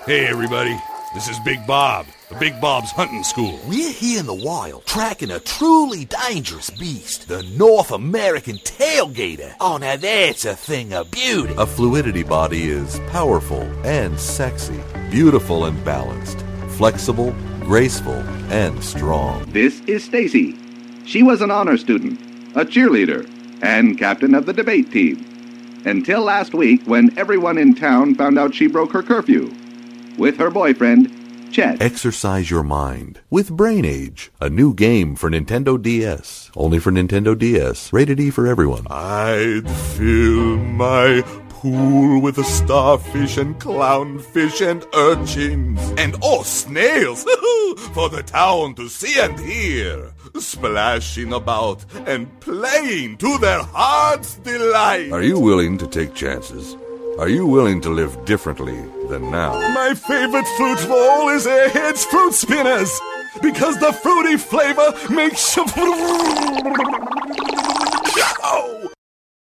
Hey, everybody. This is Big Bob, the Big Bob's Hunting School. We're here in the wild, tracking a truly dangerous beast, the North American tailgater. Oh, now that's a thing of beauty. A fluidity body is powerful and sexy, beautiful and balanced, flexible, graceful, and strong. This is Stacy. She was an honor student, a cheerleader, and captain of the debate team. Until last week, when everyone in town found out she broke her curfew with her boyfriend, Chet. Exercise your mind with Brain Age, a new game for Nintendo DS. Only for Nintendo DS. Rated E for everyone. I'd fill my pool with starfish and clownfish and urchins and snails for the town to see and hear, splashing about and playing to their heart's delight. Are you willing to take chances? Are you willing to live differently than now? My favorite fruit of all is Airhead's Fruit Spinners, because the fruity flavor makes you